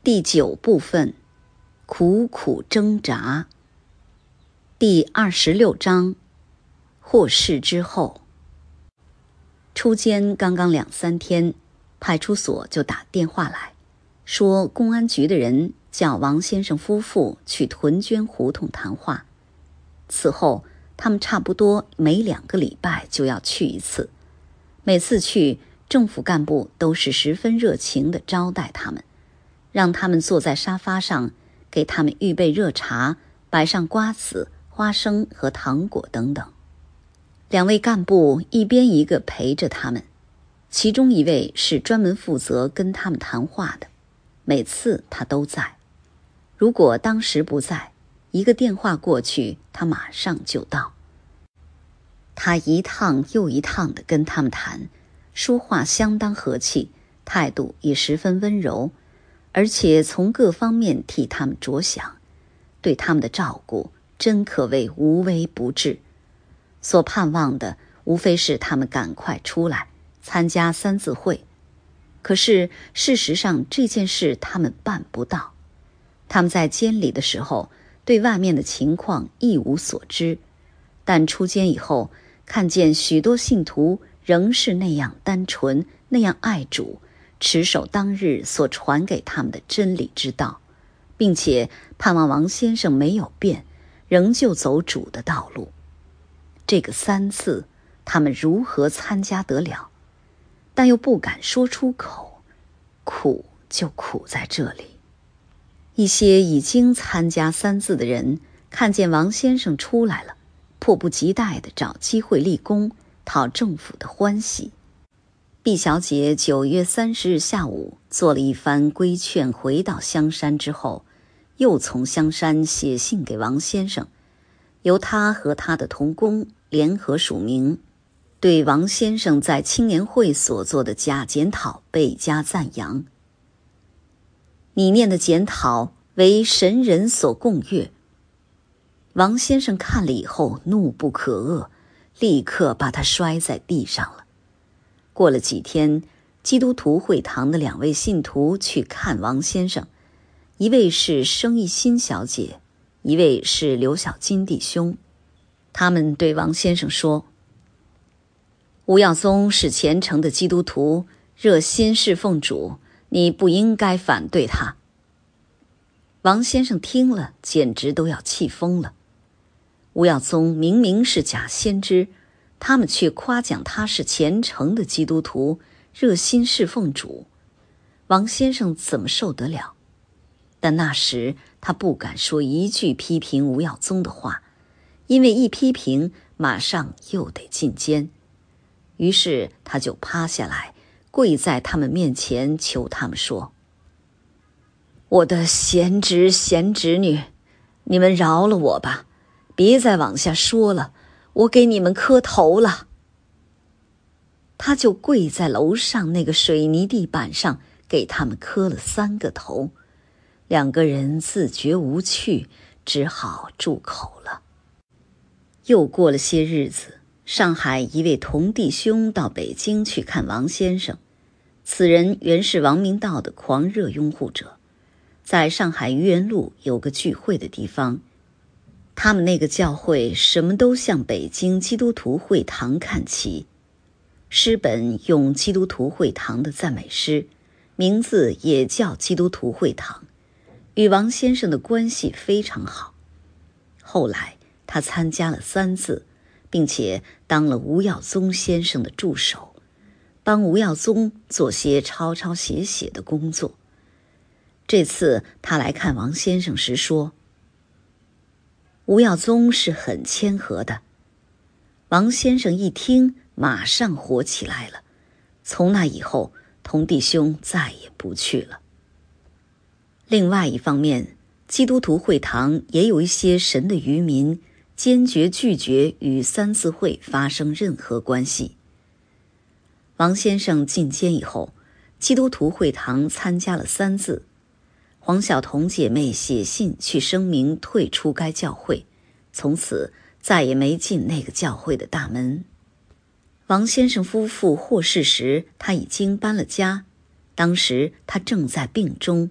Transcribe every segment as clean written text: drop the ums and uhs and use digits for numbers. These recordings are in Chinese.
第9部分，苦苦挣扎。第26章，获释之后。出监刚刚2、3天，派出所就打电话来，说公安局的人叫王先生夫妇去屯捐胡同谈话。此后，他们差不多每2个礼拜就要去一次，每次去，政府干部都是十分热情地招待他们，让他们坐在沙发上，给他们预备热茶，摆上瓜子、花生和糖果等等。2位干部一边一个陪着他们，其中一位是专门负责跟他们谈话的，每次他都在。如果当时不在，一个电话过去，他马上就到。他一趟又一趟地跟他们谈，说话相当和气，态度也十分温柔，而且从各方面替他们着想，对他们的照顾真可谓无微不至。所盼望的无非是他们赶快出来参加3字会，可是事实上这件事他们办不到。他们在监里的时候对外面的情况一无所知，但出监以后看见许多信徒仍是那样单纯，那样爱主，持守当日所传给他们的真理之道，并且盼望王先生没有变，仍旧走主的道路。这个3次他们如何参加得了？但又不敢说出口，苦就苦在这里。一些已经参加3字的人看见王先生出来了，迫不及待地找机会立功，讨政府的欢喜。毕小姐9月30日下午做了一番规劝，回到香山之后，又从香山写信给王先生，由他和他的同工联合署名，对王先生在青年会所做的假检讨倍加赞扬。你念的检讨为神人所共阅。王先生看了以后怒不可遏，立刻把他摔在地上了。过了几天，基督徒会堂的2位信徒去看王先生，一位是生意新小姐，一位是刘小金弟兄。他们对王先生说，吴耀宗是虔诚的基督徒，热心侍奉主，你不应该反对他。王先生听了简直都要气疯了。吴耀宗明明是假先知，他们却夸奖他是虔诚的基督徒，热心侍奉主，王先生怎么受得了？但那时他不敢说一句批评吴耀宗的话，因为一批评马上又得进监。于是他就趴下来，跪在他们面前求他们说，我的贤侄贤侄女，你们饶了我吧，别再往下说了，我给你们磕头了。他就跪在楼上那个水泥地板上，给他们磕了3个头。2个人自觉无趣，只好住口了。又过了些日子，上海一位同弟兄到北京去看王先生，此人原是王明道的狂热拥护者，在上海愚园路有个聚会的地方，他们那个教会什么都向北京基督徒会堂看齐，诗本用基督徒会堂的赞美诗，名字也叫基督徒会堂，与王先生的关系非常好。后来他参加了3字，并且当了吴耀宗先生的助手，帮吴耀宗做些抄抄写写的工作。这次他来看王先生时说，吴耀宗是很谦和的。王先生一听马上火起来了，从那以后同弟兄再也不去了。另外一方面，基督徒会堂也有一些神的愚民，坚决拒绝与3字会发生任何关系。王先生进监以后，基督徒会堂参加了3字，黄晓彤姐妹写信去声明退出该教会，从此再也没进那个教会的大门。王先生夫妇获释时，他已经搬了家，当时他正在病中，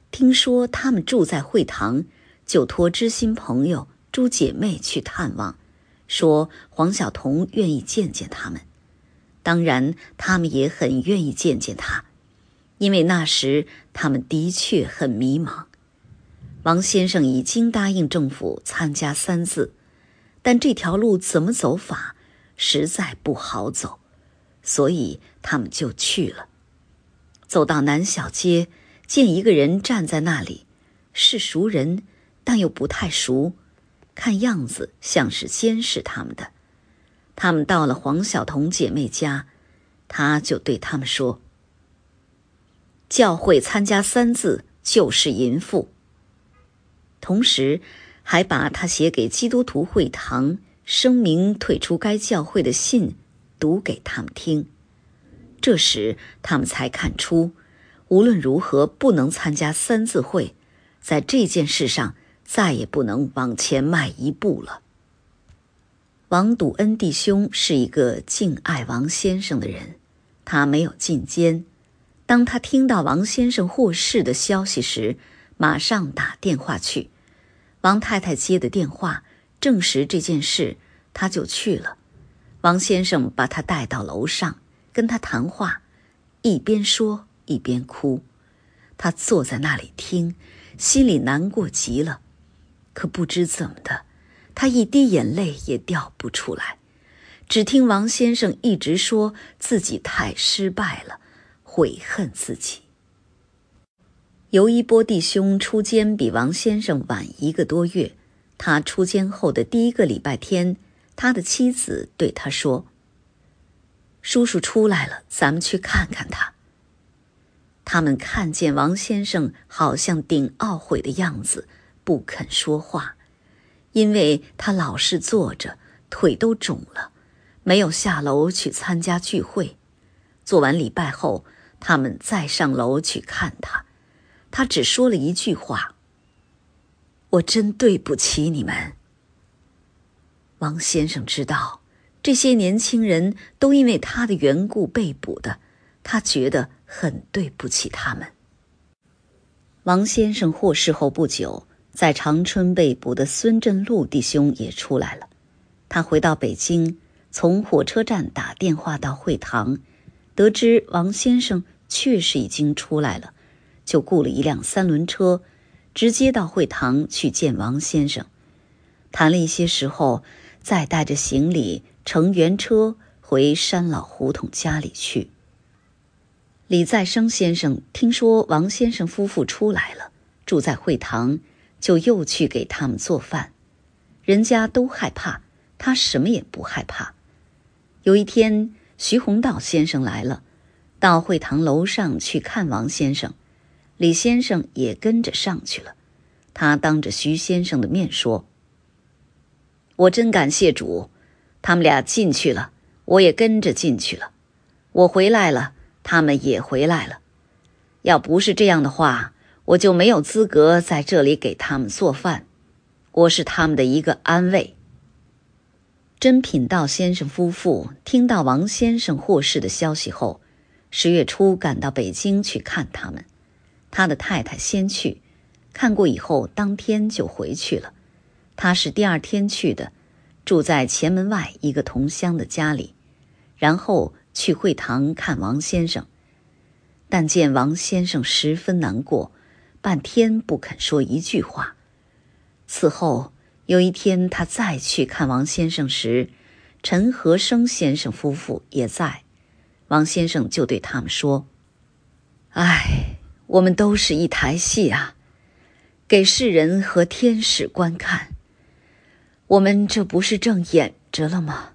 听说他们住在会堂，就托知心朋友诸姐妹去探望，说黄晓彤愿意见见他们。当然他们也很愿意见见他，因为那时他们的确很迷茫。王先生已经答应政府参加三字，但这条路怎么走法实在不好走，所以他们就去了。走到南小街，见一个人站在那里，是熟人，但又不太熟，看样子像是监视他们的。他们到了黄晓彤姐妹家，他就对他们说：教会参加三字就是淫妇。同时还把他写给基督徒会堂声明退出该教会的信读给他们听。这时他们才看出，无论如何不能参加三字会，在这件事上再也不能往前迈一步了。王笃恩弟兄是一个敬爱王先生的人，他没有进监。当他听到王先生获释的消息时，马上打电话去。王太太接的电话证实这件事，他就去了。王先生把他带到楼上，跟他谈话，一边说一边哭。他坐在那里听，心里难过极了。可不知怎么的，他一滴眼泪也掉不出来，只听王先生一直说自己太失败了，悔恨自己。尤一波弟兄出监比王先生晚1个多月，他出监后的第1个礼拜天，他的妻子对他说：叔叔出来了，咱们去看看他。他们看见王先生好像顶懊悔的样子，不肯说话，因为他老是坐着，腿都肿了，没有下楼去参加聚会。做完礼拜后，他们再上楼去看他，他只说了一句话：我真对不起你们。王先生知道这些年轻人都因为他的缘故被捕的，他觉得很对不起他们。王先生获释后不久，在长春被捕的孙振禄弟兄也出来了。他回到北京，从火车站打电话到会堂，得知王先生确实已经出来了，就雇了一辆3轮车，直接到会堂去见王先生。谈了一些时候，再带着行李乘原车回山老胡同家里去。李再生先生听说王先生夫妇出来了，住在会堂，就又去给他们做饭。人家都害怕，他什么也不害怕。有一天，徐宏道先生来了，到会堂楼上去看王先生，李先生也跟着上去了。他当着徐先生的面说：我真感谢主，他们俩进去了，我也跟着进去了。我回来了，他们也回来了。要不是这样的话，我就没有资格在这里给他们做饭。我是他们的一个安慰。甄品道先生夫妇听到王先生获释的消息后，10月初赶到北京去看他们。他的太太先去，看过以后当天就回去了。他是第2天去的，住在前门外一个同乡的家里，然后去会堂看王先生。但见王先生十分难过，半天不肯说一句话。此后有一天他再去看王先生时，陈和生先生夫妇也在。王先生就对他们说：哎，我们都是一台戏啊，给世人和天使观看，我们这不是正演着了吗？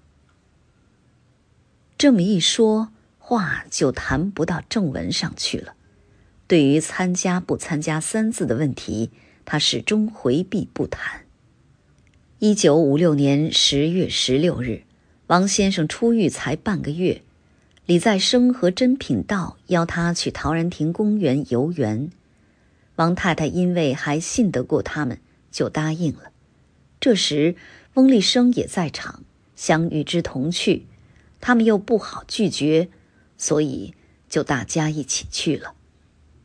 这么一说，话就谈不到正文上去了。对于参加不参加三字的问题，他始终回避不谈。1956年10月16日，王先生出狱才半个月，李再生和甄品道邀他去陶然亭公园游园。王太太因为还信得过他们，就答应了。这时翁立生也在场，相与之同去，他们又不好拒绝，所以就大家一起去了。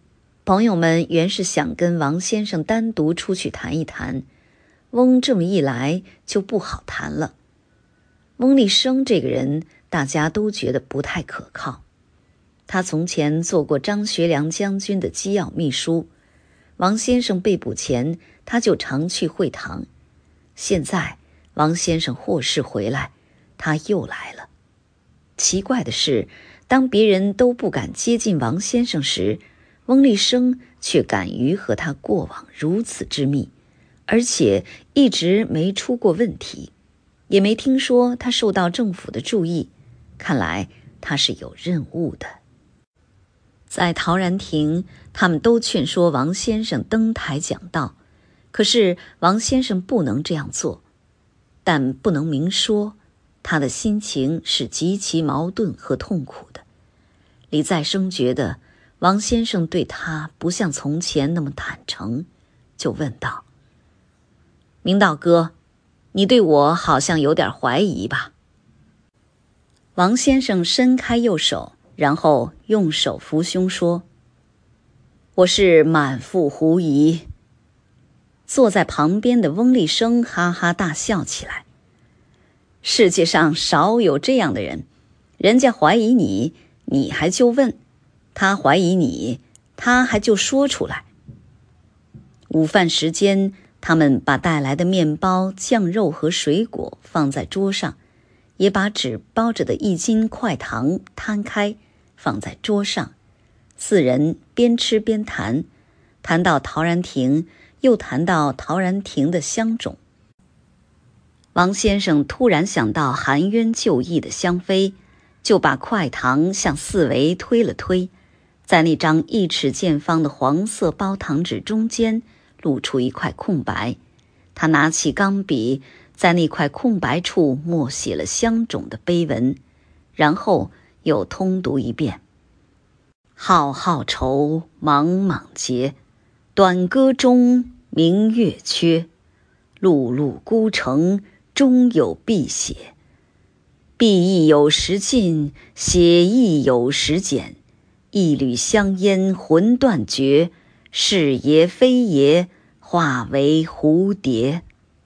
朋友们原是想跟王先生单独出去谈一谈，翁这么一来就不好谈了。翁立生这个人大家都觉得不太可靠，他从前做过张学良将军的机要秘书，王先生被捕前他就常去会堂，现在王先生获释回来，他又来了。奇怪的是，当别人都不敢接近王先生时，翁立生却敢于和他过往如此之密，而且一直没出过问题，也没听说他受到政府的注意，看来他是有任务的。在陶然亭，他们都劝说王先生登台讲道，可是王先生不能这样做，但不能明说，他的心情是极其矛盾和痛苦的。李再生觉得王先生对他不像从前那么坦诚，就问道：明道哥，你对我好像有点怀疑吧？王先生伸开右手，然后用手扶胸说：我是满腹狐疑。坐在旁边的翁立生哈哈大笑起来。世界上少有这样的人，人家怀疑你，你还就问；他怀疑你，他还就说出来。午饭时间，他们把带来的面包、酱肉和水果放在桌上，也把纸包着的1斤块糖摊开放在桌上。4人边吃边谈，谈到陶然亭，又谈到陶然亭的香种。王先生突然想到含冤就义的香妃，就把块糖向四围推了推，在那张1尺见方的黄色包糖纸中间露出一块空白，他拿起钢笔，在那块空白处默写了香种的碑文，然后又通读一遍：浩浩愁，莽莽结，短歌中明月缺，碌碌孤城，终有碧血。碧亦有时尽，血亦有时减。一缕香烟魂断绝，是爷非爷，化为蝴蝶。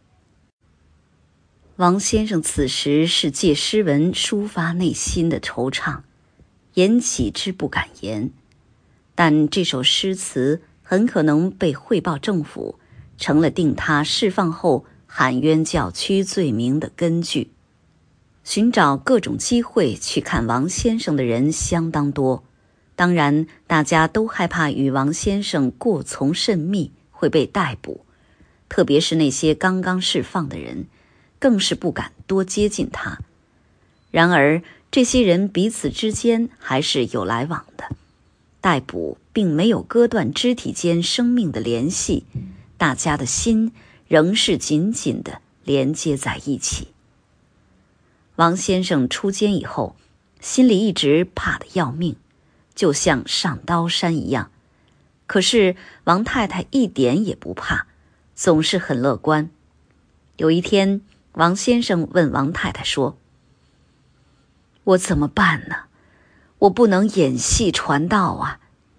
王先生此时是借诗文抒发内心的惆怅，言起之不敢言，但这首诗词很可能被汇报政府，成了定他释放后喊冤叫屈罪名的根据。寻找各种机会去看王先生的人相当多，当然大家都害怕与王先生过从甚密会被逮捕，特别是那些刚刚释放的人，更是不敢多接近他。然而这些人彼此之间还是有来往的，逮捕并没有割断肢体间生命的联系，大家的心仍是紧紧地连接在一起。王先生出监以后，心里一直怕得要命，就像上刀山一样。可是王太太一点也不怕，总是很乐观。有一天，王先生问王太太说：我怎么办呢？我不能演戏传道啊。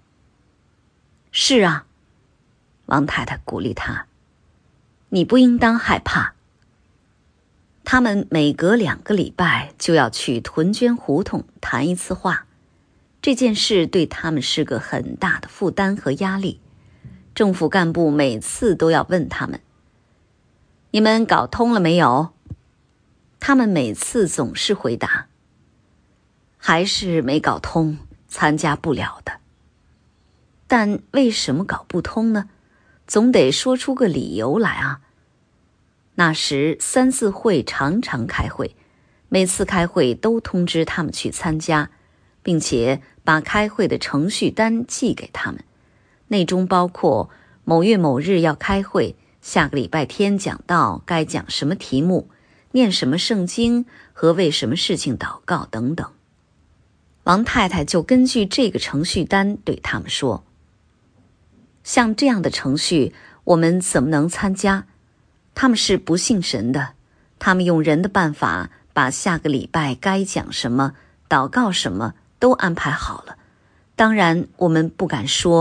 是啊，王太太鼓励他，你不应当害怕。他们每隔2个礼拜就要去屯捐胡同谈一次话，这件事对他们是个很大的负担和压力。政府干部每次都要问他们：你们搞通了没有？他们每次总是回答：还是没搞通，参加不了的。但为什么搞不通呢？总得说出个理由来啊。那时3次会常常开会，每次开会都通知他们去参加，并且把开会的程序单寄给他们，内中包括某月某日要开会，下个礼拜天讲道该讲什么题目，念什么圣经和为什么事情祷告等等。王太太就根据这个程序单对他们说：像这样的程序我们怎么能参加？他们是不信神的，他们用人的办法把下个礼拜该讲什么、祷告什么都安排好了。当然我们不敢说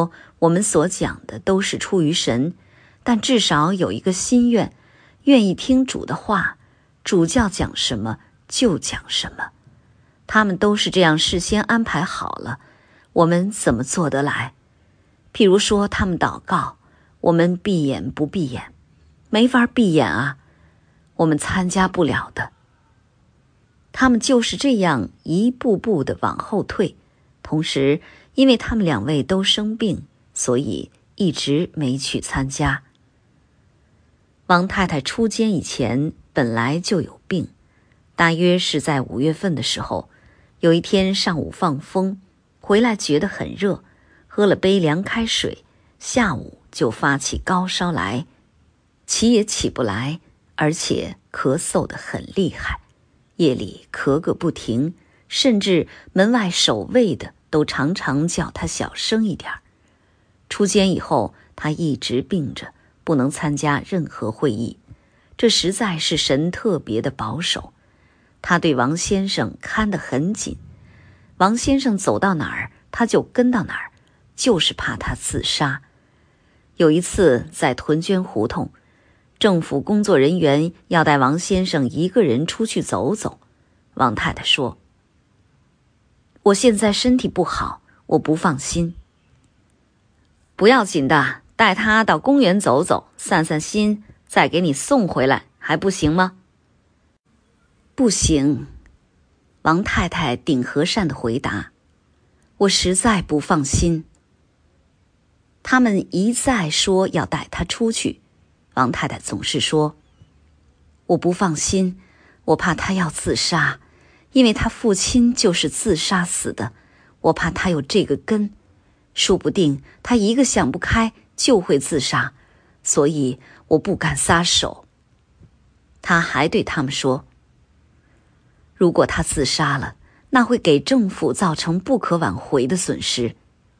我们所讲的都是出于神，但至少有一个心愿，愿意听主的话，主教讲什么就讲什么。他们都是这样事先安排好了，我们怎么做得来？譬如说他们祷告，我们闭眼不闭眼？没法闭眼啊，我们参加不了的。他们就是这样一步步地往后退，同时因为他们两位都生病，所以一直没去参加。王太太出监以前本来就有病，大约是在5月份的时候，有一天上午放风，回来觉得很热，喝了杯凉开水，下午就发起高烧来，起也起不来，而且咳嗽得很厉害，夜里咳个不停，甚至门外守卫的都常常叫他小声一点。出监以后，他一直病着，不能参加任何会议，这实在是神特别的保守。他对王先生看得很紧，王先生走到哪儿他就跟到哪儿，就是怕他自杀。有一次在屯捐胡同，政府工作人员要带王先生一个人出去走走，王太太说：“我现在身体不好，我不放心。”“不要紧的，带他到公园走走，散散心，再给你送回来，还不行吗？”“不行。”王太太顶和善地回答，“我实在不放心。”他们一再说要带他出去，王太太总是说：“我不放心，我怕他要自杀，因为他父亲就是自杀死的，我怕他有这个根，说不定他一个想不开就会自杀，所以我不敢撒手。”他还对他们说：“如果他自杀了，那会给政府造成不可挽回的损失。”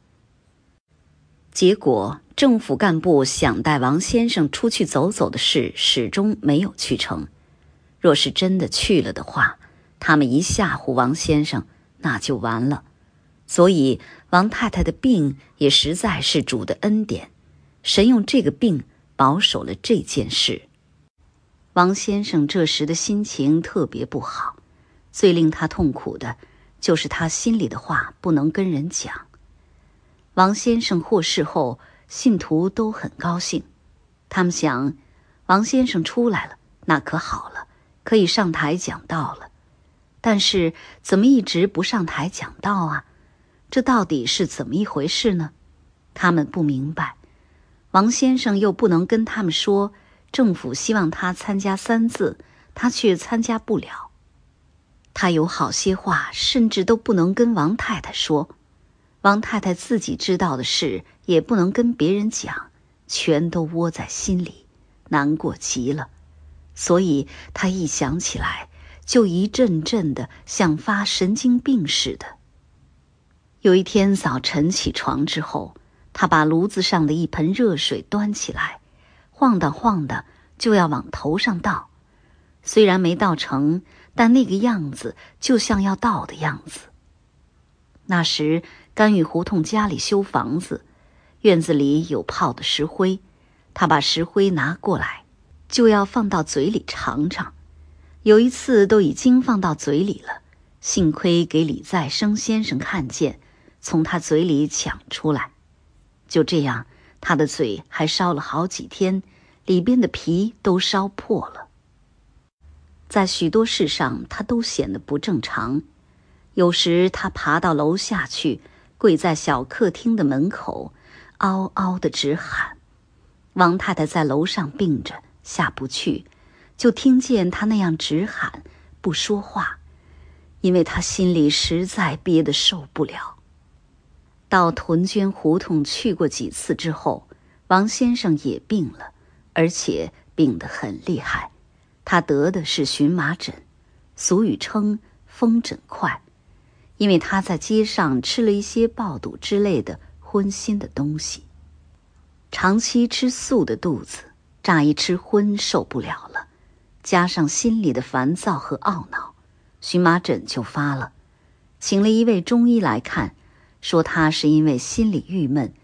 结果政府干部想带王先生出去走走的事始终没有去成。若是真的去了的话，他们一吓唬王先生，那就完了。所以王太太的病也实在是主的恩典，神用这个病保守了这件事。王先生这时的心情特别不好，最令他痛苦的就是他心里的话不能跟人讲。王先生获释后，信徒都很高兴，他们想，王先生出来了，那可好了，可以上台讲道了。但是怎么一直不上台讲道啊？这到底是怎么一回事呢？他们不明白。王先生又不能跟他们说，政府希望他参加3次，他却参加不了。他有好些话甚至都不能跟王太太说，王太太自己知道的事也不能跟别人讲，全都窝在心里，难过极了。所以他一想起来，就一阵阵的像发神经病似的。有一天早晨起床之后，他把炉子上的一盆热水端起来，晃荡晃荡就要往头上倒。虽然没倒成，但那个样子就像要倒的样子。那时甘雨胡同家里修房子，院子里有泡的石灰，他把石灰拿过来，就要放到嘴里尝尝。有一次都已经放到嘴里了，幸亏给李再生先生看见，从他嘴里抢出来。就这样，他的嘴还烧了好几天，里边的皮都烧破了。在许多事上他都显得不正常。有时他爬到楼下去，跪在小客厅的门口，嗷嗷地直喊。王太太在楼上病着，下不去，就听见他那样直喊，不说话，因为他心里实在憋得受不了。到屯捐胡同去过几次之后，王先生也病了，而且病得很厉害。他得的是荨麻疹，俗语称风疹块，因为他在街上吃了一些爆肚之类的荤腥的东西。长期吃素的肚子，乍一吃荤受不了了，加上心里的烦躁和懊恼，荨麻疹就发了。请了一位中医来看，说他是因为心里郁闷，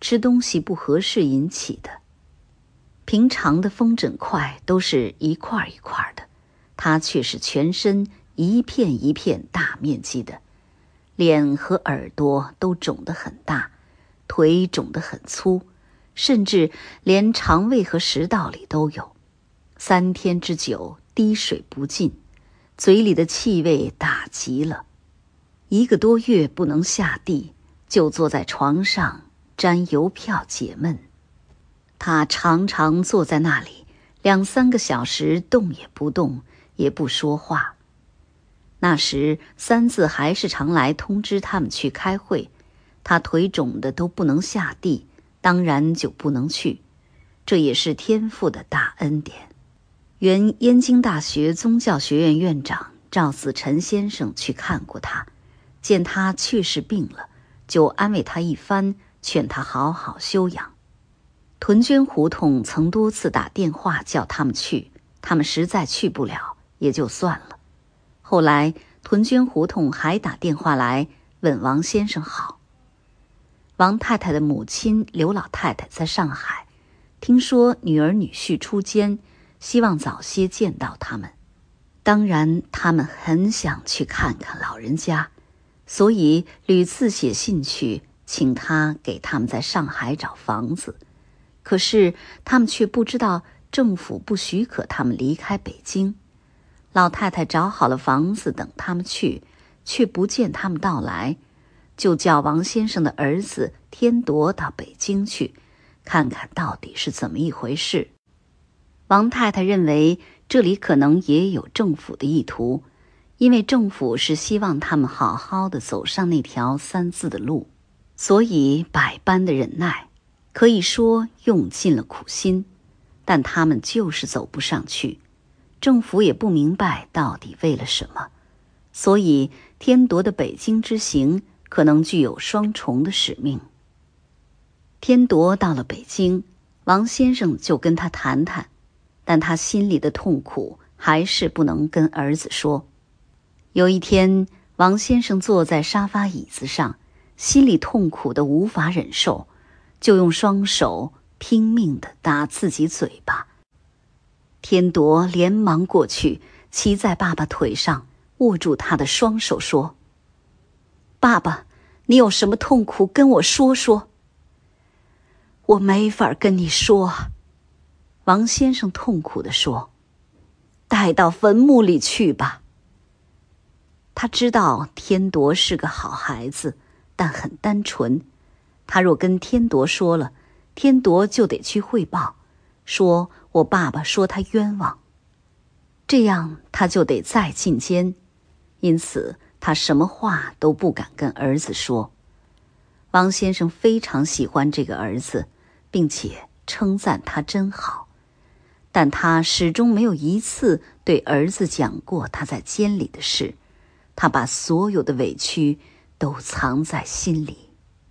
吃东西不合适引起的。平常的风疹块都是一块一块的，他却是全身一片一片大面积的，脸和耳朵都肿得很大，腿肿得很粗，甚至连肠胃和食道里都有。3天之久，滴水不进，嘴里的气味大极了。1个多月不能下地，就坐在床上沾邮票解闷。他常常坐在那里2、3个小时，动也不动，也不说话。那时三字还是常来通知他们去开会，他腿肿的都不能下地，当然就不能去，这也是天父的大恩典。原燕京大学宗教学院院长赵子辰先生去看过他，见他确实病了，就安慰他一番，劝他好好休养。屯捐胡同曾多次打电话叫他们去，他们实在去不了，也就算了。后来屯捐胡同还打电话来问王先生好。王太太的母亲刘老太太在上海，听说女儿女婿出监，希望早些见到他们。当然他们很想去看看老人家，所以屡次写信去，请他给他们在上海找房子。可是他们却不知道政府不许可他们离开北京。老太太找好了房子等他们去，却不见他们到来，就叫王先生的儿子天铎到北京去，看看到底是怎么一回事。王太太认为这里可能也有政府的意图，因为政府是希望他们好好的走上那条3字的路，所以百般的忍耐，可以说用尽了苦心，但他们就是走不上去。政府也不明白到底为了什么，所以天铎的北京之行可能具有双重的使命。天铎到了北京，王先生就跟他谈谈，但他心里的痛苦还是不能跟儿子说。有一天，王先生坐在沙发椅子上，心里痛苦得无法忍受，就用双手拼命地打自己嘴巴。天铎连忙过去，骑在爸爸腿上，握住他的双手说：“爸爸，你有什么痛苦跟我说说。”“我没法跟你说。”王先生痛苦地说，“带到坟墓里去吧。”他知道天铎是个好孩子，但很单纯。他若跟天铎说了，天铎就得去汇报，说我爸爸说他冤枉，这样他就得再进监。因此他什么话都不敢跟儿子说。王先生非常喜欢这个儿子，并且称赞他真好，但他始终没有一次对儿子讲过他在监里的事，他把所有的委屈都藏在心里。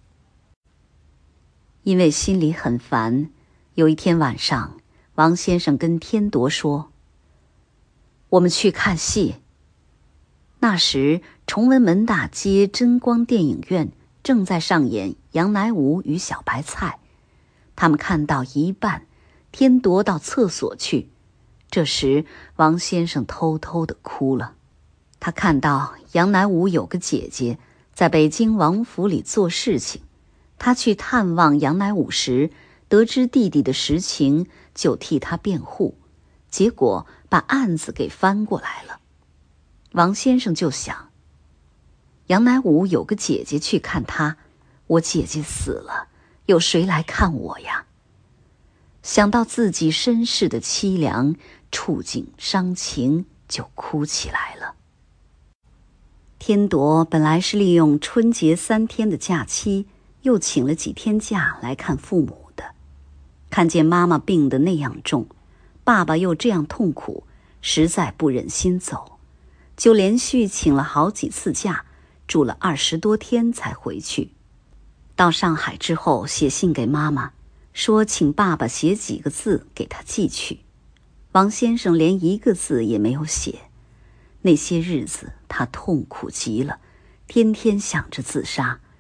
因为心里很烦，有一天晚上，王先生跟天铎说：“我们去看戏。”那时崇文门大街真光电影院正在上演杨乃武与小白菜。他们看到一半，天铎到厕所去，这时王先生偷偷地哭了。他看到杨乃武有个姐姐在北京王府里做事情，他去探望杨乃武时，得知弟弟的实情，就替他辩护，结果把案子给翻过来了。王先生就想，杨乃武有个姐姐去看他，我姐姐死了，有谁来看我呀？想到自己身世的凄凉，触景伤情，就哭起来了。天铎本来是利用春节3天的假期，又请了几天假来看父母的。看见妈妈病得那样重，爸爸又这样痛苦，实在不忍心走，就连续请了好几次假，住了20多天才回去。到上海之后，写信给妈妈，说请爸爸写几个字给他寄去。王先生连1个字也没有写。那些日子他痛苦极了，天天想着自杀，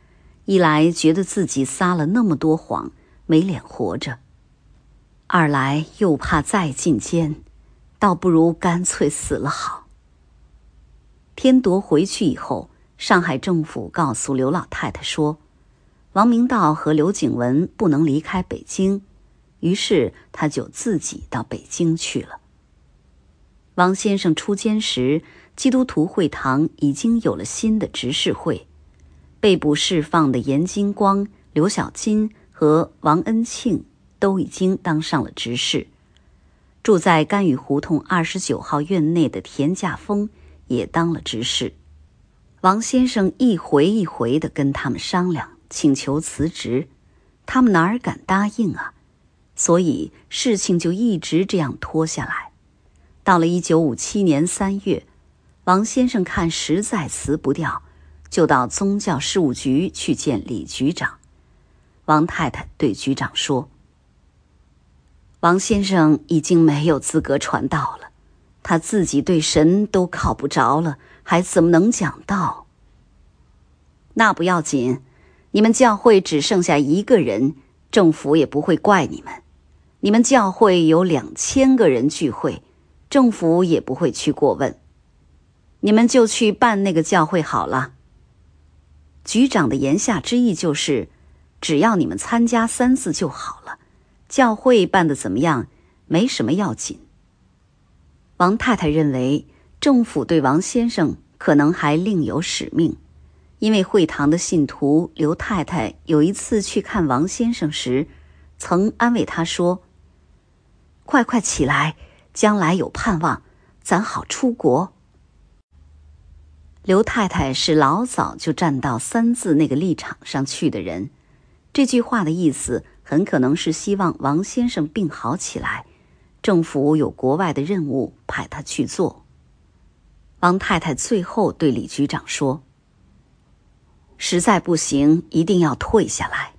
一来觉得自己撒了那么多谎，没脸活着；二来又怕再进监，倒不如干脆死了好。天铎回去以后，上海政府告诉刘老太太说，王明道和刘景文不能离开北京，于是他就自己到北京去了。王先生出监时，基督徒会堂已经有了新的执事会，被捕释放的严金光、刘小金和王恩庆都已经当上了执事。住在甘雨胡同29号院内的田稼峰也当了执事。王先生一回一回地跟他们商量，请求辞职，他们哪儿敢答应啊？所以事情就一直这样拖下来。到了1957年3月，王先生看实在辞不掉，就到宗教事务局去见李局长。王太太对局长说，王先生已经没有资格传道了，他自己对神都靠不着了，还怎么能讲道？那不要紧，你们教会只剩下一个人，政府也不会怪你们。你们教会有2000个人聚会，政府也不会去过问。你们就去办那个教会好了。局长的言下之意就是，只要你们参加3次就好了，教会办得怎么样，没什么要紧。王太太认为，政府对王先生可能还另有使命，因为会堂的信徒刘太太有一次去看王先生时，曾安慰他说，快快起来，将来有盼望，咱好出国。刘太太是老早就站到3字那个立场上去的人，这句话的意思很可能是希望王先生病好起来，政府有国外的任务派他去做。王太太最后对李局长说，实在不行，一定要退下来。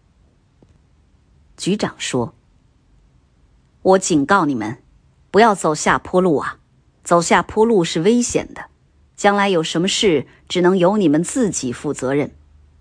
局长说，我警告你们，不要走下坡路啊，走下坡路是危险的，将来有什么事只能由你们自己负责任。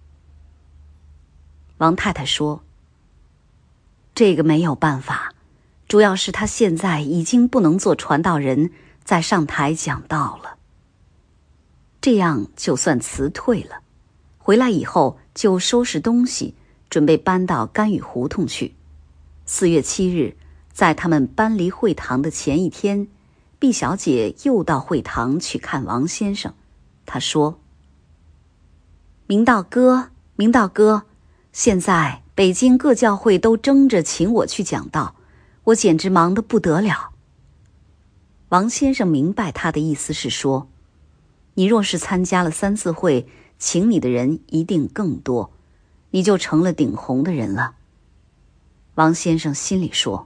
王太太说，这个没有办法，主要是他现在已经不能做传道人，再上台讲道了。这样就算辞退了，回来以后就收拾东西，准备搬到甘雨胡同去。4月7日，在他们搬离会堂的前一天，毕小姐又到会堂去看王先生。她说，明道哥，现在北京各教会都争着请我去讲道，我简直忙得不得了。王先生明白他的意思是说，你若是参加了3次会，请你的人一定更多，你就成了顶红的人了。王先生心里说，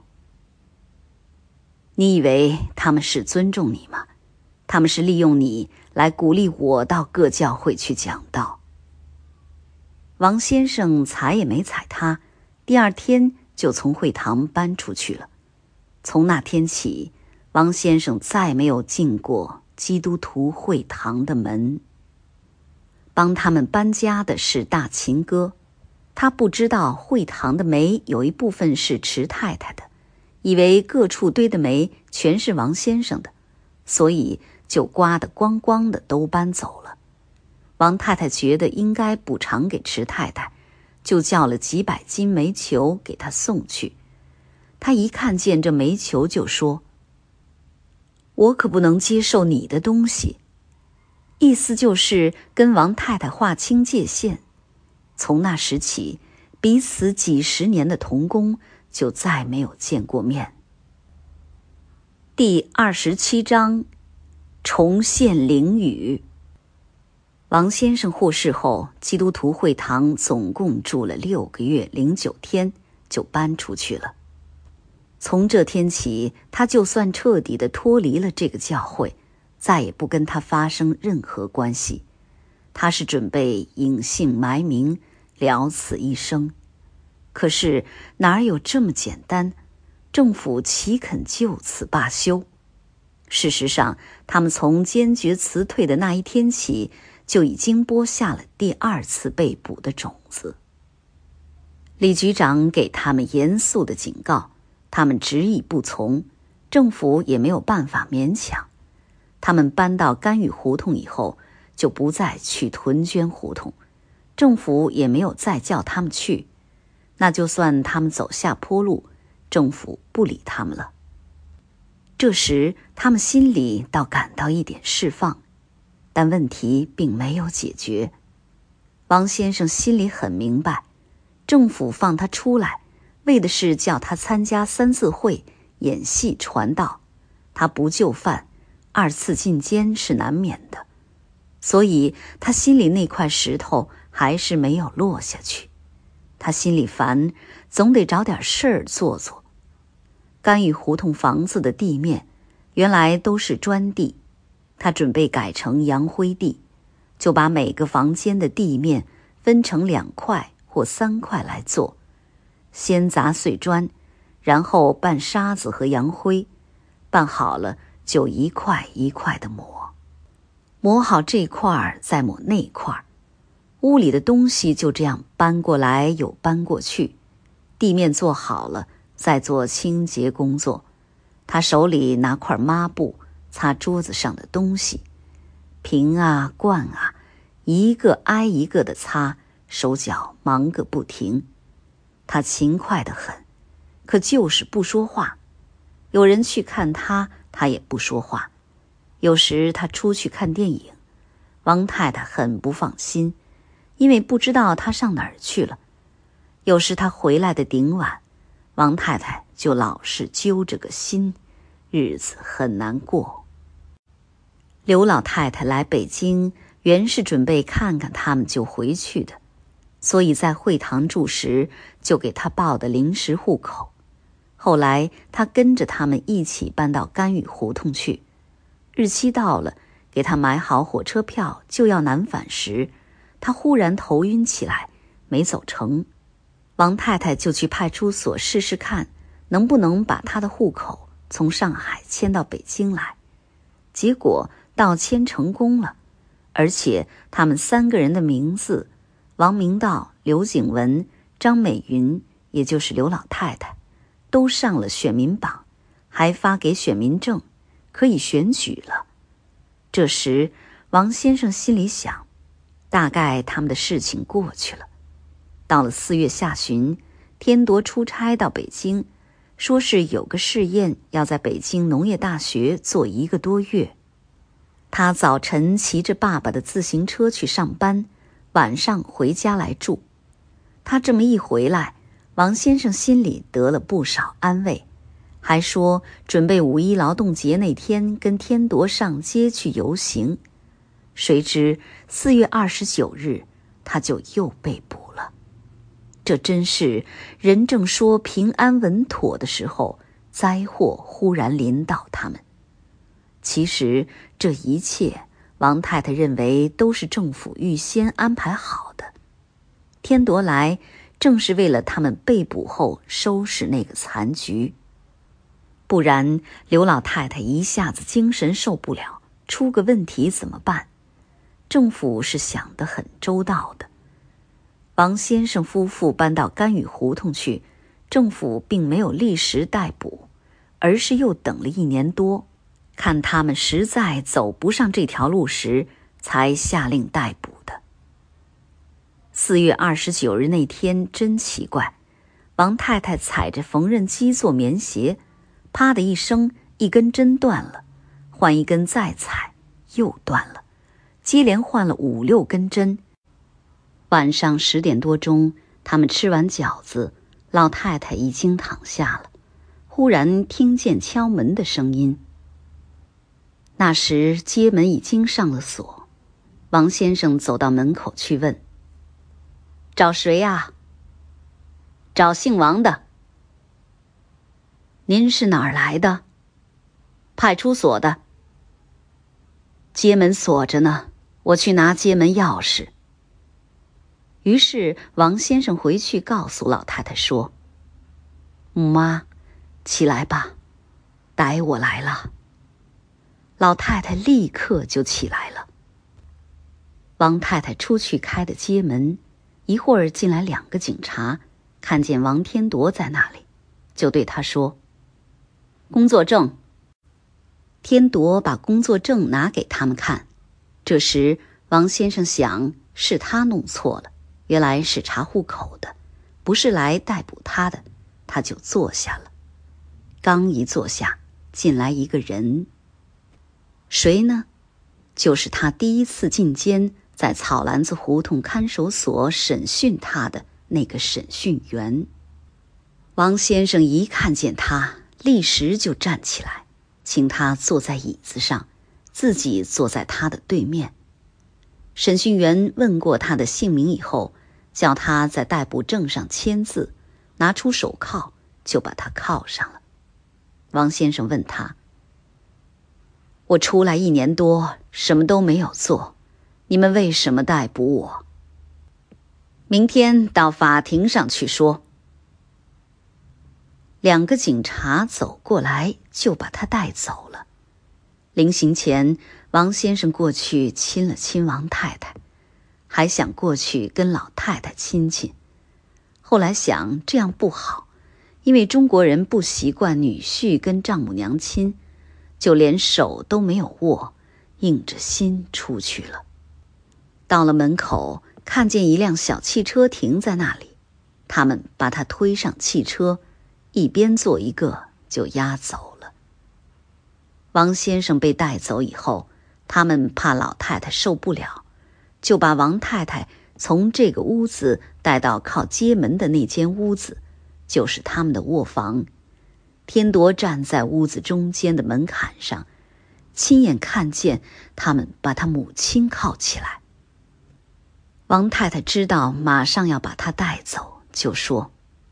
你以为他们是尊重你吗？他们是利用你来鼓励我到各教会去讲道。王先生睬也没睬他，第2天就从会堂搬出去了。从那天起，王先生再没有进过基督徒会堂的门。帮他们搬家的是大秦哥，他不知道会堂的煤有一部分是池太太的，以为各处堆的煤全是王先生的，所以就刮得光光的都搬走了。王太太觉得应该补偿给池太太，就叫了几百斤煤球给他送去。他一看见这煤球就说，我可不能接受你的东西，意思就是跟王太太划清界限。从那时起，彼此几10年的同工就再没有见过面。第27章，重现灵语。王先生获释后，基督徒会堂总共住了6个月0 9天，就搬出去了。从这天起，他就算彻底地脱离了这个教会，再也不跟他发生任何关系。他是准备隐姓埋名，了此一生。可是哪有这么简单？政府岂肯就此罢休？事实上，他们从坚决辞退的那一天起， 就已经播下了第2次被捕的种子。李局长给他们严肃的警告，他们执意不从，政府也没有办法勉强。他们搬到甘雨胡同以后，就不再去屯捐胡同，政府也没有再叫他们去。那就算他们走下坡路，政府不理他们了。这时他们心里倒感到一点释放，但问题并没有解决。王先生心里很明白，政府放他出来，为的是叫他参加3字会，演戏传道。他不就范，2次进监是难免的。所以他心里那块石头还是没有落下去。他心里烦，总得找点事儿做做。甘雨胡同房子的地面原来都是砖地，他准备改成洋灰地，就把每个房间的地面分成2块或3块来做，先砸碎砖，然后拌沙子和洋灰，拌好了就一块一块的抹，磨好这块再抹那块，屋里的东西就这样搬过来又搬过去。地面做好了，再做清洁工作。他手里拿块抹布擦桌子上的东西，瓶啊罐啊，一个挨一个的擦，手脚忙个不停。他勤快得很，可就是不说话。有人去看他，他也不说话。有时他出去看电影，王太太很不放心，因为不知道他上哪儿去了。有时他回来的顶晚，王太太就老是揪着个心，日子很难过。刘老太太来北京，原是准备看看他们就回去的，所以在会堂住时就给他报的临时户口。后来他跟着他们一起搬到甘雨胡同去，日期到了，给他买好火车票就要南返时，他忽然头晕起来，没走成。王太太就去派出所试试看，能不能把他的户口从上海迁到北京来。结果倒迁成功了，而且他们3个人的名字，王明道、刘景文、张美云，也就是刘老太太，都上了选民榜，还发给选民证，可以选举了。这时王先生心里想，大概他们的事情过去了。到了4月下旬，天铎出差到北京，说是有个试验要在北京农业大学做1个多月。他早晨骑着爸爸的自行车去上班，晚上回家来住。他这么一回来，王先生心里得了不少安慰，还说准备5一劳动节那天跟天铎上街去游行。谁知4月29日，他就又被捕了。这真是人正说平安稳妥的时候，灾祸忽然临到他们。其实这一切，王太太认为都是政府预先安排好的。天铎来正是为了他们被捕后收拾那个残局，不然刘老太太一下子精神受不了，出个问题怎么办？政府是想得很周到的。王先生夫妇搬到甘雨胡同去，政府并没有立时逮捕，而是又等了1年多，看他们实在走不上这条路时，才下令逮捕的。4月29日那天真奇怪，王太太踩着缝纫机做棉鞋，啪的一声，一根针断了，换一根再踩，又断了，接连换了5、6根针。晚上10点多钟，他们吃完饺子，老太太已经躺下了，忽然听见敲门的声音。那时街门已经上了锁，王先生走到门口去问：“找谁呀？”“找姓王的。”“您是哪儿来的？”“派出所的。”“街门锁着呢，我去拿街门钥匙。”于是王先生回去告诉老太太说：“母妈，起来吧，逮我来了。”老太太立刻就起来了。 王太太出去开的街门，一会儿进来2个警察，看见王天铎在那里，就对他说：“工作证。”天铎把工作证拿给他们看。这时王先生想是他弄错了，原来是查户口的，不是来逮捕他的，他就坐下了。刚一坐下，进来一个人。谁呢？就是他第一次进监，在草篮子胡同看守所审讯他的那个审讯员。王先生一看见他，立时就站起来，请他坐在椅子上，自己坐在他的对面。审讯员问过他的姓名以后，叫他在逮捕证上签字，拿出手铐，就把他铐上了。王先生问他：“我出来1年多，什么都没有做，你们为什么逮捕我？明天到法庭上去说。”2个警察走过来，就把他带走了。临行前，王先生过去亲了亲王太太，还想过去跟老太太亲亲。后来想这样不好，因为中国人不习惯女婿跟丈母娘亲，就连手都没有握，硬着心出去了。到了门口，看见一辆小汽车停在那里，他们把他推上汽车，一边坐一个就押走了。王先生被带走以后，他们怕老太太受不了，就把王太太从这个屋子带到靠街门的那间屋子，就是他们的卧房。天铎站在屋子中间的门槛上，亲眼看见他们把他母亲铐起来。王太太知道马上要把他带走，就说：“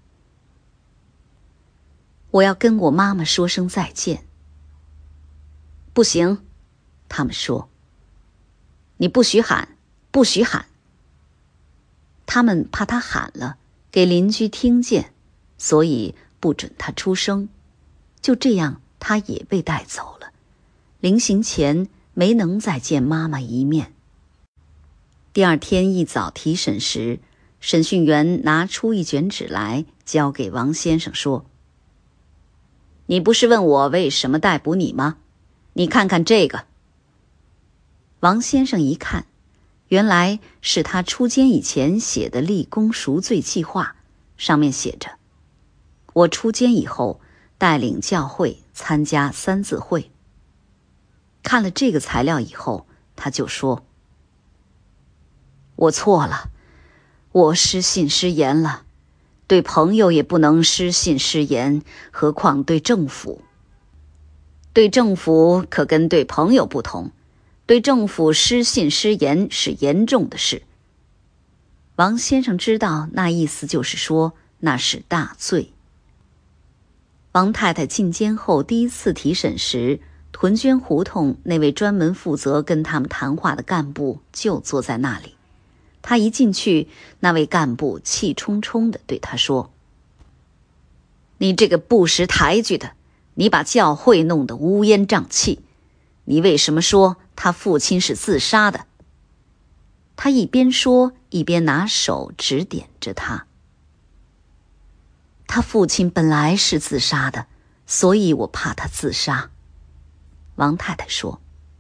我要跟我妈妈说声再见。”“不行。”他们说，“你不许喊，不许喊。”他们怕他喊了，给邻居听见，所以不准他出声。就这样，他也被带走了。临行前没能再见妈妈一面。第2天一早提审时，审讯员拿出一卷纸来，交给王先生说：“你不是问我为什么逮捕你吗？你看看这个。”王先生一看，原来是他出监以前写的立功赎罪计划，上面写着：“我出监以后，带领教会参加3字会。”看了这个材料以后，他就说：“我错了，我失信失言了，对朋友也不能失信失言，何况对政府。对政府可跟对朋友不同，对政府失信失言是严重的事。”王先生知道那意思就是说那是大罪。王太太进监后第一次提审时，屯捐胡同那位专门负责跟他们谈话的干部就坐在那里。他一进去，那位干部气冲冲地对他说：“你这个不识抬举的，你把教会弄得乌烟瘴气，你为什么说他父亲是自杀的？”他一边说，一边拿手指点着他：“他父亲本来是自杀的，所以我怕他自杀。”王太太说。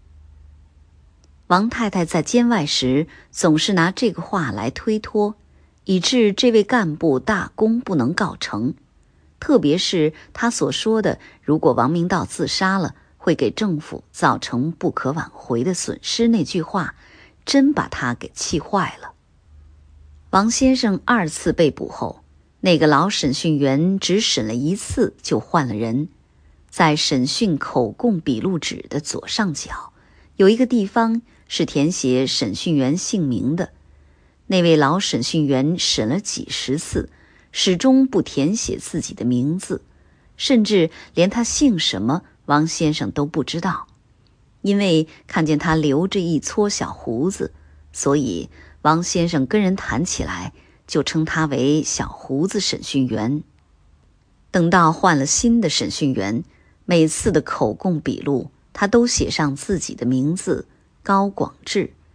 王太太在监外时总是拿这个话来推脱，以致这位干部大功不能告成。特别是他所说的，如果王明道自杀了，会给政府造成不可挽回的损失，那句话真把他给气坏了。王先生2次被捕后，那个老审讯员只审了1次就换了人。在审讯口供笔录纸的左上角，有一个地方是填写审讯员姓名的。那位老审讯员审了几10次，始终不填写自己的名字，甚至连他姓什么王先生都不知道。因为看见他留着一撮小胡子，所以王先生跟人谈起来就称他为小胡子审讯员。等到换了新的审讯员，每次的口供笔录他都写上自己的名字高广志，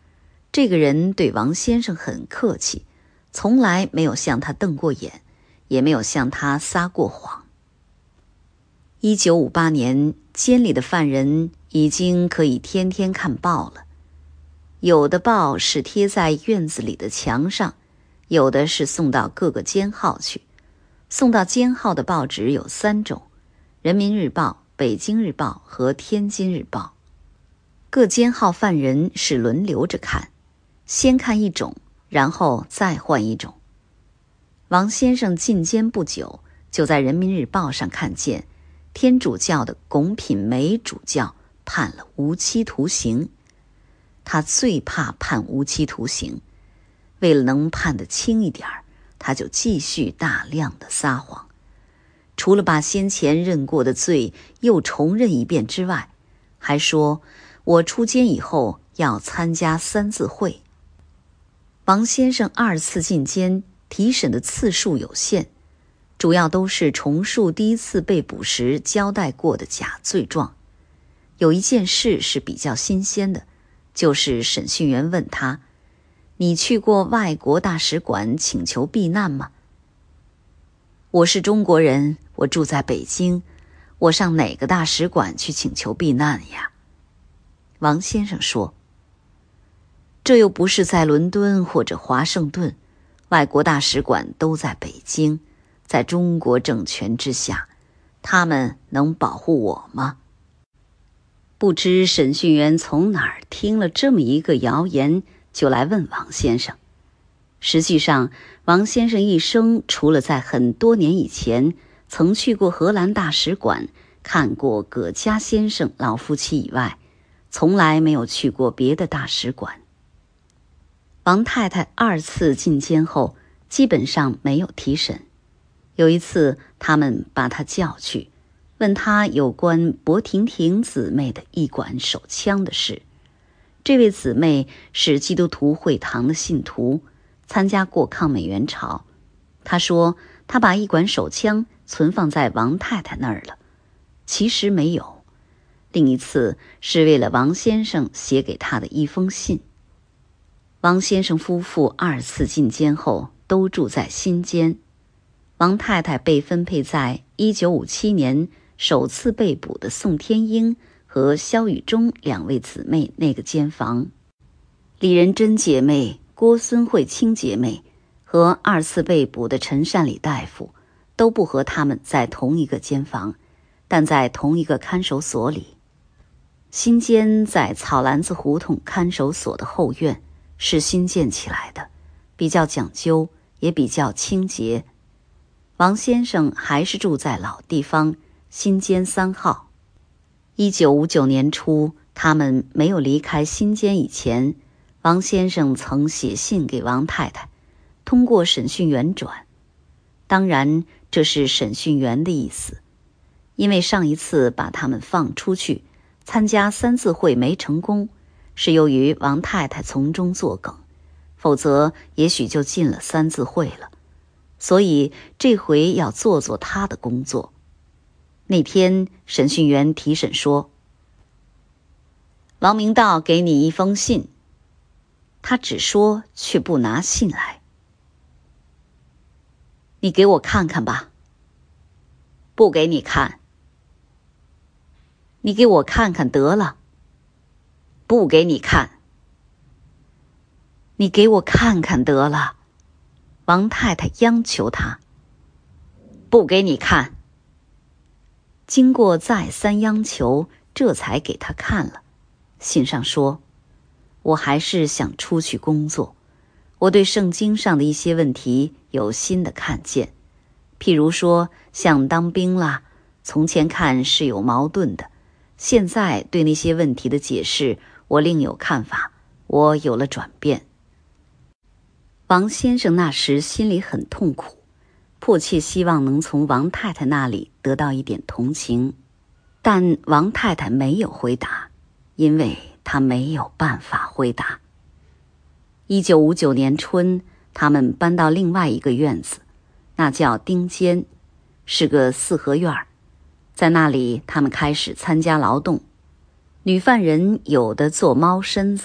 这个人对王先生很客气，从来没有向他瞪过眼，也没有向他撒过谎。1958年，监里的犯人已经可以天天看报了。有的报是贴在院子里的墙上，有的是送到各个监号去。送到监号的报纸有3种：人民日报、北京日报和天津日报。各监号犯人是轮流着看，先看一种，然后再换一种。王先生进监不久，就在人民日报上看见天主教的龚品梅主教判了无期徒刑。他最怕判无期徒刑，为了能判得轻一点，他就继续大量的撒谎，除了把先前认过的罪又重认一遍之外，还说我出监以后要参加3字会。王先生2次进监，提审的次数有限，主要都是重述第1次被捕时交代过的假罪状。有一件事是比较新鲜的，就是审讯员问他：你去过外国大使馆请求避难吗？我是中国人，我住在北京，我上哪个大使馆去请求避难呀？王先生说：这又不是在伦敦或者华盛顿，外国大使馆都在北京，在中国政权之下，他们能保护我吗？不知审讯员从哪儿听了这么一个谣言，就来问王先生。实际上，王先生一生除了在很多年以前曾去过荷兰大使馆看过葛家先生老夫妻以外，从来没有去过别的大使馆。王太太2次进监后，基本上没有提审。有一次，他们把她叫去，问她有关薄婷婷姊妹的一管手枪的事。这位姊妹是基督徒会堂的信徒，参加过抗美援朝。她说她把一管手枪存放在王太太那儿了，其实没有。另一次是为了王先生写给她的一封信。王先生夫妇2次进监后都住在新监。王太太被分配在1957年首次被捕的宋天英和萧雨中2位姊妹那个监房。李仁珍姐妹、郭孙慧清姐妹和2次被捕的陈善礼大夫都不和他们在同一个监房，但在同一个看守所里。新监在草篮子胡同看守所的后院，是新建起来的，比较讲究，也比较清洁。王先生还是住在老地方，新监3号。1959年初，他们没有离开新监以前，王先生曾写信给王太太，通过审讯员转。当然，这是审讯员的意思，因为上一次把他们放出去参加3字会没成功，是由于王太太从中作梗，否则也许就进了3字会了。所以这回要做做他的工作。那天审讯员提审说：王明道给你一封信。他只说却不拿信来。你给我看看吧。不给你看。你给我看看得了。不给你看。你给我看看得了。王太太央求他。不给你看。经过再三央求，这才给他看了。信上说：我还是想出去工作，我对圣经上的一些问题有新的看见，譬如说像当兵啦，从前看是有矛盾的，现在对那些问题的解释我另有看法，我有了转变。王先生那时心里很痛苦，迫切希望能从王太太那里得到一点同情，但王太太没有回答，因为她没有办法回答。1959年春，他们搬到另外一个院子，那叫丁间，是个4合院。在那里他们开始参加劳动。女犯人有的做猫身子，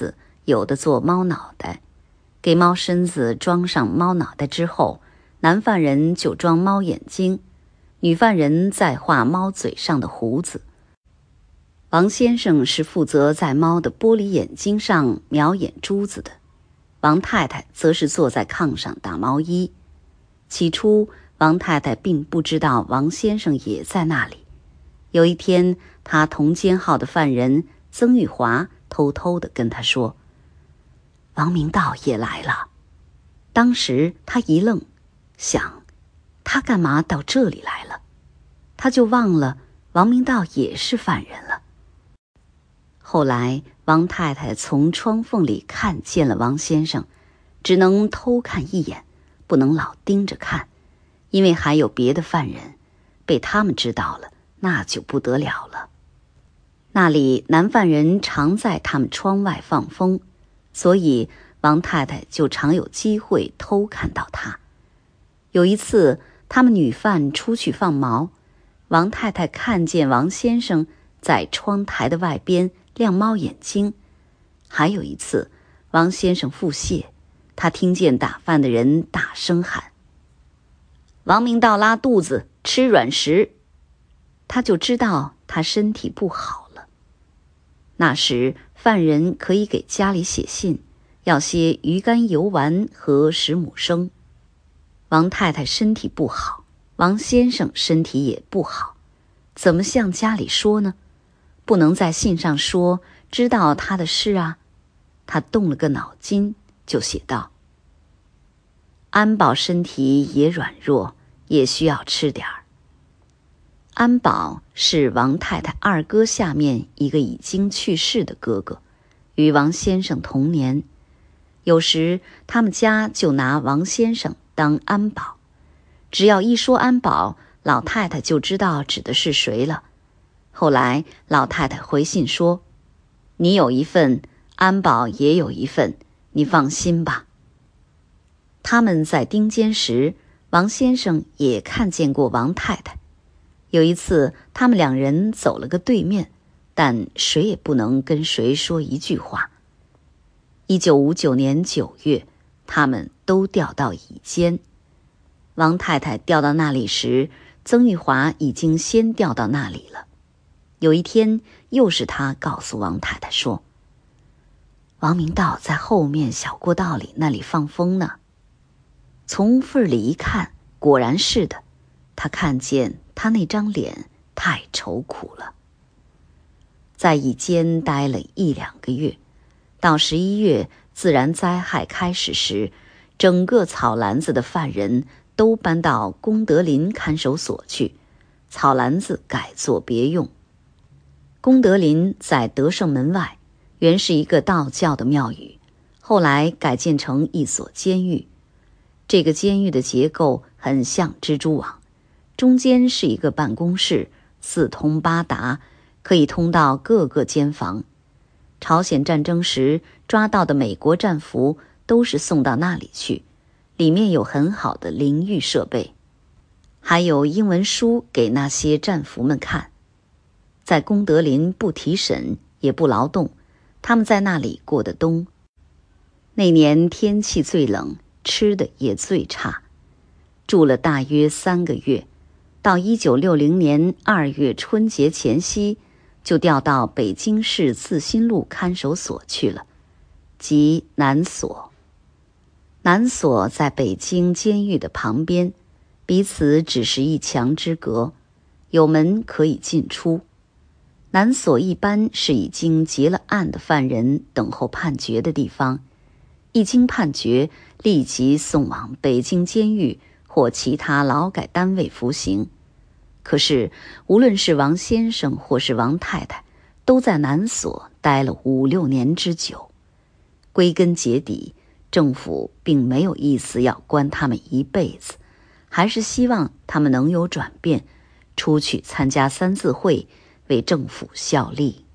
有的做猫脑袋，给猫身子装上猫脑袋之后，男犯人就装猫眼睛，女犯人再画猫嘴上的胡子。王先生是负责在猫的玻璃眼睛上描眼珠子的，王太太则是坐在炕上打毛衣。起初王太太并不知道王先生也在那里。有一天，他同监号的犯人曾玉华偷偷地跟他说，王明道也来了。当时他一愣，想他干嘛到这里来了？他就忘了王明道也是犯人了。后来王太太从窗缝里看见了王先生，只能偷看一眼，不能老盯着看，因为还有别的犯人，被他们知道了，那就不得了了。那里男犯人常在他们窗外放风，所以王太太就常有机会偷看到他。有一次他们女犯出去放毛，王太太看见王先生在窗台的外边亮猫眼睛。还有一次王先生腹泻，他听见打饭的人大声喊，王明道拉肚子吃软食，他就知道他身体不好了。那时犯人可以给家里写信，要些鱼肝油丸和10亩生。王太太身体不好，王先生身体也不好，怎么向家里说呢？不能在信上说知道他的事啊。他动了个脑筋，就写道，安保身体也软弱，也需要吃点儿。安保是王太太二哥下面一个已经去世的哥哥，与王先生同年。有时他们家就拿王先生当安保，只要一说安保，老太太就知道指的是谁了。后来老太太回信说，你有一份，安保也有一份，你放心吧。他们在盯监时，王先生也看见过王太太。有一次他们两人走了个对面，但谁也不能跟谁说一句话。1959年9月，他们都调到乙监。王太太调到那里时，曾玉华已经先调到那里了。有一天又是他告诉王太太说，王明道在后面小过道里那里放风呢。从缝里一看，果然是的，他看见他那张脸太愁苦了。在乙监待了1-2个月，到11月自然灾害开始时，整个草篮子的犯人都搬到功德林看守所去，草篮子改作别用。功德林在德胜门外，原是一个道教的庙宇，后来改建成一所监狱。这个监狱的结构很像蜘蛛网，中间是一个办公室，四通八达，可以通到各个监房。朝鲜战争时抓到的美国战俘都是送到那里去，里面有很好的淋浴设备，还有英文书给那些战俘们看。在功德林不提审也不劳动，他们在那里过的冬。那年天气最冷，吃的也最差，住了大约3个月，到1960年2月春节前夕，就调到北京市自新路看守所去了，即南所。南所在北京监狱的旁边，彼此只是1墙之隔，有门可以进出。南所一般是已经结了案的犯人等候判决的地方，一经判决，立即送往北京监狱或其他劳改单位服刑。可是无论是王先生或是王太太，都在南所待了5-6年之久。归根结底，政府并没有意思要关他们一辈子，还是希望他们能有转变，出去参加3次会，为政府效力。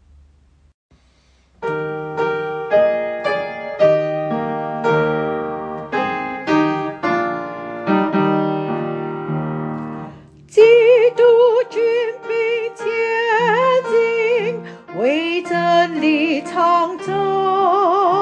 基督军兵前进，为真理长征。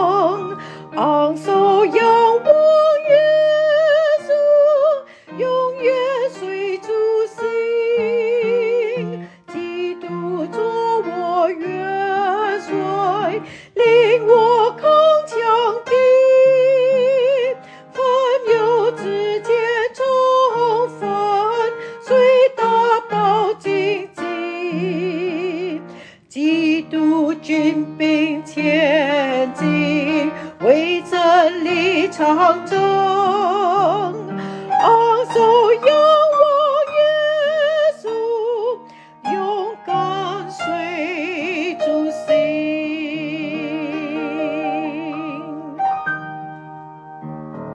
军兵前